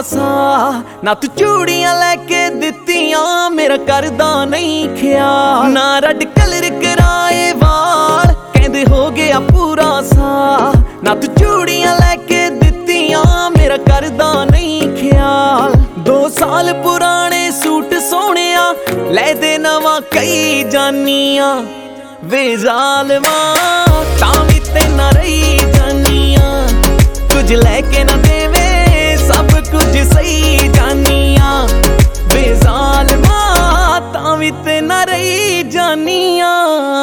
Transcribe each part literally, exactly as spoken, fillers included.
सा ना तू चूड़ियां लैके दित्तियां मेरा करदा नहीं ख्याल ना रेड कलर कराए वाल कहंदे हो गया पूरा सा ना तू चूड़ियां लैके दित्तियां मेरा करदा नहीं ख्याल दो साल पुराने सूट सोहणिया लै दे नवा कई जानियां वे ज़ालिमा तां वी ते ना रही जानियां कुछ लैके ना देवे सब कुछ सही जानियां वे ज़ालिमा तां वी ते ना रही जानियां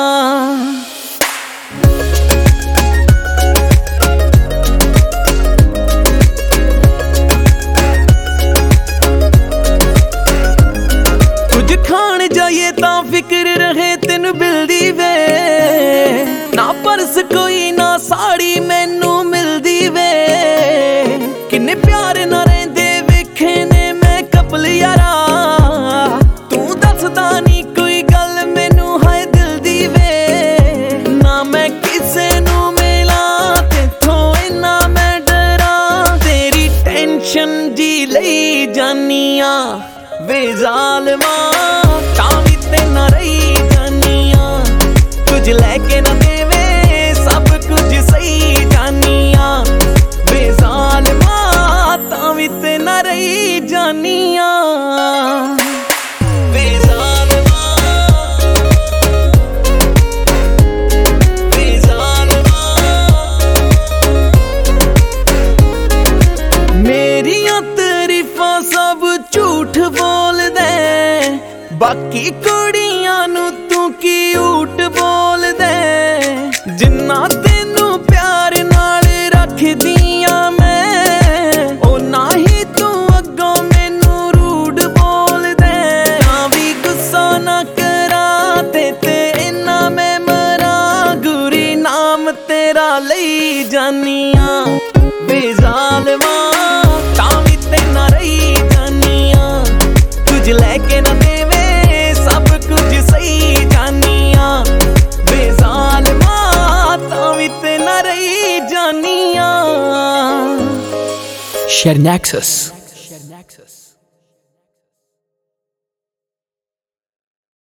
कुछ खान जाइए तां फिक्र रहे तेन मिलदी वे ना परस कोई ना साड़ी मैनू मिलदी वे किन्ने प्यार ना रहिंदे वेखे ने मैं कपल यारा तू दसदा नी कोई गल मैनू हाय दिल दी वे ना मैं किसे नू मिला तेथों इन्ना मैं डरा तेरी टेंशन जी लई जानियां वे ज़ालिमा तां वी ते ना रही जानियां कुछ लैके ना देवे सब कुछ सही जानियां वे ज़ालिमा तां वी ते ना रही जानियां वे ज़ालिमा वे ज़ालिमा मेरियां तारीफां सब झूठ बोल दे बाकी कुड़ियां नू तू की ऊट बोल दे जिन्ना तेनू प्यार नाल रखदियां मैं ओ ना ही तू अगों मैनू रूड बोल दे ना भी गुस्सा ना करा ते ते इन्ना मैं मरा गुरी नाम तेरा लई जानियां वे ज़ालिमा तां वी ते ना रही जानियां कुछ लैके ना देवे सब कुछ सही जानियां वे ज़ालिमा तां वी ते ना रही जानियां ShareNexus.